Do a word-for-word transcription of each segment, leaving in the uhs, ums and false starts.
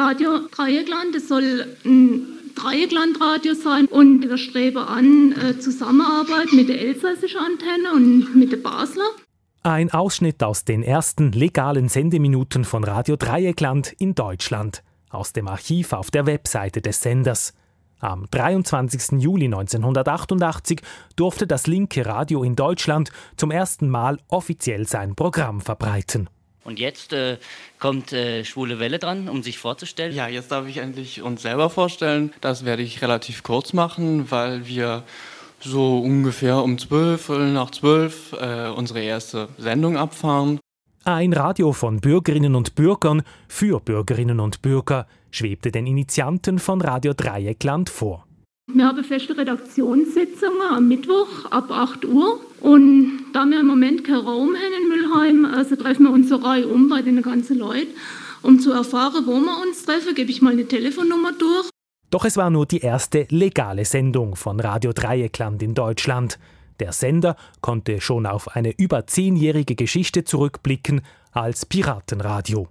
Radio Dreieckland, das soll ein Dreiecklandradio sein und wir streben an äh, Zusammenarbeit mit der elsässischen Antenne und mit der Basler. Ein Ausschnitt aus den ersten legalen Sendeminuten von Radio Dreieckland in Deutschland, aus dem Archiv auf der Webseite des Senders. Am dreiundzwanzigsten Juli neunzehnhundertachtundachtzig durfte das linke Radio in Deutschland zum ersten Mal offiziell sein Programm verbreiten. Und jetzt äh, kommt äh, Schwule Welle dran, um sich vorzustellen. Ja, jetzt darf ich endlich uns selber vorstellen. Das werde ich relativ kurz machen, weil wir so ungefähr um zwölf, Viertel nach zwölf äh, unsere erste Sendung abfahren. Ein Radio von Bürgerinnen und Bürgern für Bürgerinnen und Bürger schwebte den Initianten von Radio Dreieckland vor. Wir haben feste Redaktionssitzungen am Mittwoch ab acht Uhr. Und da wir im Moment keinen Raum haben in Mülheim, also treffen wir uns so Reihe um bei den ganzen Leuten. Um zu erfahren, wo wir uns treffen, gebe ich mal eine Telefonnummer durch. Doch es war nur die erste legale Sendung von Radio Dreieckland in Deutschland. Der Sender konnte schon auf eine über zehnjährige Geschichte zurückblicken als Piratenradio.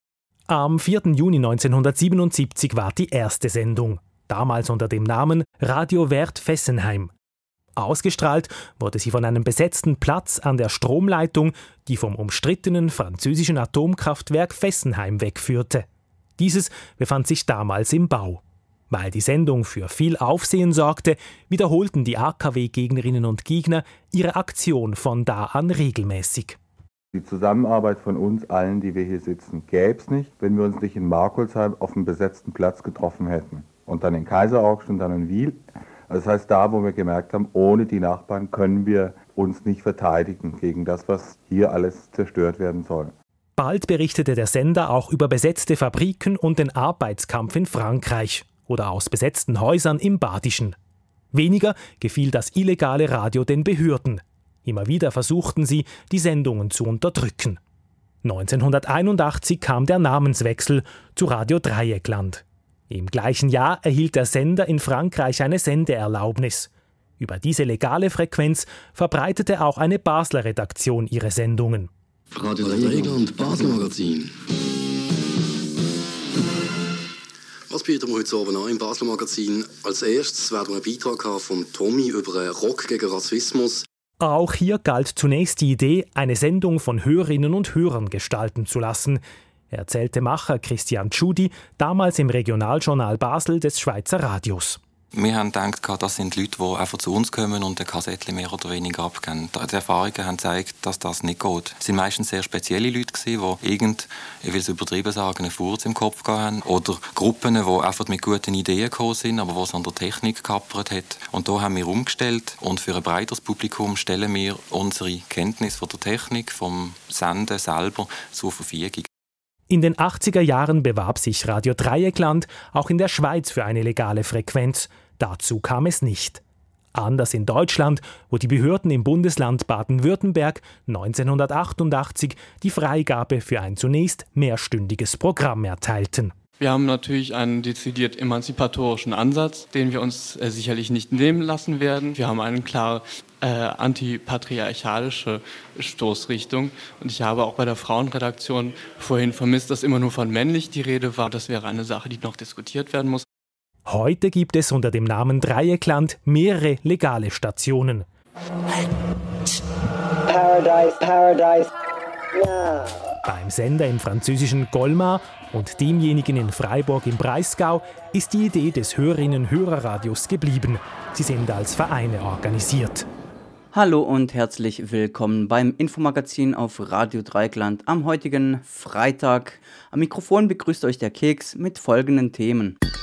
Am vierten Juni neunzehnhundertsiebenundsiebzig war die erste Sendung, damals unter dem Namen Radio Wert Fessenheim. Ausgestrahlt wurde sie von einem besetzten Platz an der Stromleitung, die vom umstrittenen französischen Atomkraftwerk Fessenheim wegführte. Dieses befand sich damals im Bau. Weil die Sendung für viel Aufsehen sorgte, wiederholten die A K W-Gegnerinnen und Gegner ihre Aktion von da an regelmäßig. Die Zusammenarbeit von uns allen, die wir hier sitzen, gäbe es nicht, wenn wir uns nicht in Markolsheim auf einem besetzten Platz getroffen hätten. Und dann in Kaiseraugst und dann in Wiel. Das heißt, da, wo wir gemerkt haben, ohne die Nachbarn können wir uns nicht verteidigen gegen das, was hier alles zerstört werden soll. Bald berichtete der Sender auch über besetzte Fabriken und den Arbeitskampf in Frankreich oder aus besetzten Häusern im Badischen. Weniger gefiel das illegale Radio den Behörden. Immer wieder versuchten sie, die Sendungen zu unterdrücken. neunzehnhunderteinundachtzig kam der Namenswechsel zu Radio Dreieckland. Im gleichen Jahr erhielt der Sender in Frankreich eine Sendeerlaubnis. Über diese legale Frequenz verbreitete auch eine Basler Redaktion ihre Sendungen. Radio Dreieckland Basel Magazin. Was bieten wir heute Abend an im Basler Magazin? Als erstes werden wir einen Beitrag haben von Tommy über Rock gegen Rassismus. Auch hier galt zunächst die Idee, eine Sendung von Hörerinnen und Hörern gestalten zu lassen, erzählte Macher Christian Tschudi damals im Regionaljournal Basel des Schweizer Radios. Wir haben gedacht, das sind Leute, die einfach zu uns kommen und ein Kassettchen mehr oder weniger abgeben. Die Erfahrungen haben gezeigt, dass das nicht geht. Es waren meistens sehr spezielle Leute, die irgend, ich will es übertrieben sagen, einen Furz im Kopf hatten. Oder Gruppen, die einfach mit guten Ideen gekommen sind, aber die es an der Technik gekappert hat. Und da haben wir umgestellt. Und für ein breiteres Publikum stellen wir unsere Kenntnis von der Technik, vom Senden selber zur Verfügung. In den achtziger Jahren bewarb sich Radio Dreieckland auch in der Schweiz für eine legale Frequenz. Dazu kam es nicht. Anders in Deutschland, wo die Behörden im Bundesland Baden-Württemberg neunzehnhundertachtundachtzig die Freigabe für ein zunächst mehrstündiges Programm erteilten. Wir haben natürlich einen dezidiert emanzipatorischen Ansatz, den wir uns äh, sicherlich nicht nehmen lassen werden. Wir haben eine klar äh, antipatriarchalische Stoßrichtung. Und ich habe auch bei der Frauenredaktion vorhin vermisst, dass immer nur von männlich die Rede war. Das wäre eine Sache, die noch diskutiert werden muss. Heute gibt es unter dem Namen Dreieckland mehrere legale Stationen. Paradise, Paradise, no. Beim Sender im französischen Colmar und demjenigen in Freiburg im Breisgau ist die Idee des Hörerinnen-Hörerradios geblieben. Sie sind als Vereine organisiert. Hallo und herzlich willkommen beim Infomagazin auf Radio Dreieckland am heutigen Freitag. Am Mikrofon begrüßt euch der Keks mit folgenden Themen.